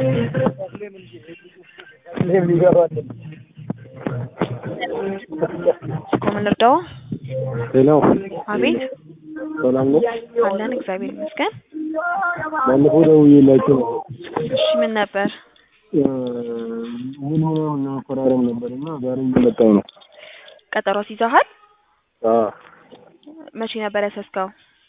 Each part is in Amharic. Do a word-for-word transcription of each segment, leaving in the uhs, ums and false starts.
ለምን ይገባል? ኮምን ልርዳው? ሄሎ አቤት ሰላም ነው? አለን እግዚአብሔር ይመስገን። ባለፈው ደውዬላችሁ ነው። እሺ ምን ነበር? ምን ሆነ ነው ፈራረም ነበርና ዛሬ እየመጣሁ ነው። ቀጠሮ ሲይዛሃል? አዎ መቼ ነበር ያሰስከው?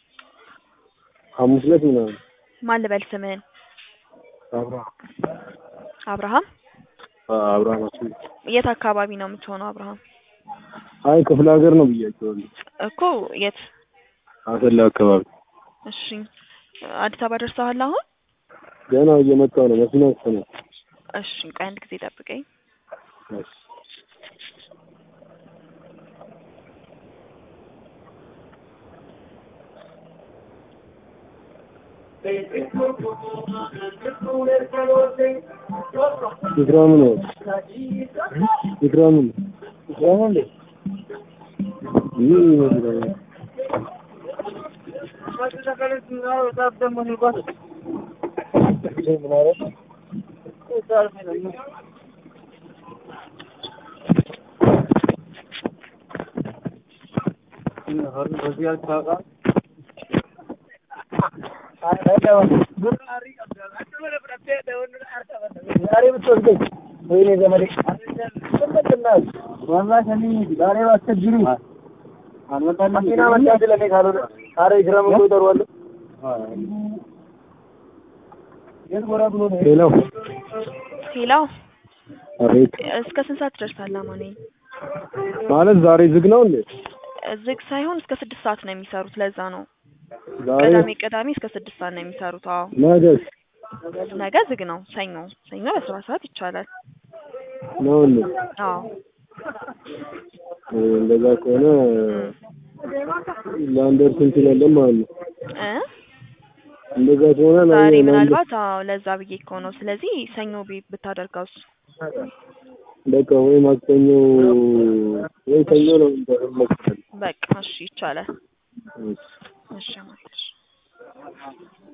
ሐሙስ ዕለት ነው። ማን ልበል ስምህን? አብርሃም አብርሃም? አዎ አብርሃም አስኝ። የት አካባቢ ነው የምትሆነው አብርሃም? አይ ክፍለ ሀገር ነው ብያቸዋለሁ። እኮ የት? አሰላ አካባቢ። እሺ አዲስ አበባ ደርሰሃል አሁን? ገና እየመጣሁ ነው። መኪና ውስጥ ነው። እሺ ቆይ አንድ ጊዜ ጠብቀኝ። እሺ ኢክራም ነው ኢክራም ኢክራም እንዴ ይሄ ነው ሄሎ ሄሎ አቤት እስከ ስንት ሰዓት ትደርሳለህ ማኔ? ማለት ዛሬ ዝግ ነው እንዴ? ዝግ ሳይሆን እስከ ስድስት ሰዓት ነው የሚሰሩት ለዛ ነው። ዛሬ ቅዳሜ ቅዳሜ እስከ ስድስት ሰዓት ነው የሚሰሩት። አዎ ነገስ ነገ ዝግ ነው። ሰኞ ሰኞ በስራ ሰዓት ይቻላል ነው እንዴ? አዎ እንደዛ ከሆነ ላንደርስ እንችላለን ማለት ነው እ እንደዛ ከሆነ ዛሬ ምናልባት አዎ ለዛ ብዬ እኮ ነው። ስለዚህ ሰኞ ቤት ብታደርጋውስ? በቃ ወይ ማክሰኞ ወይ ሰኞ ነው እንደምትመጣው። በቃ እሺ ይቻላል። እሺ እሺ ማለት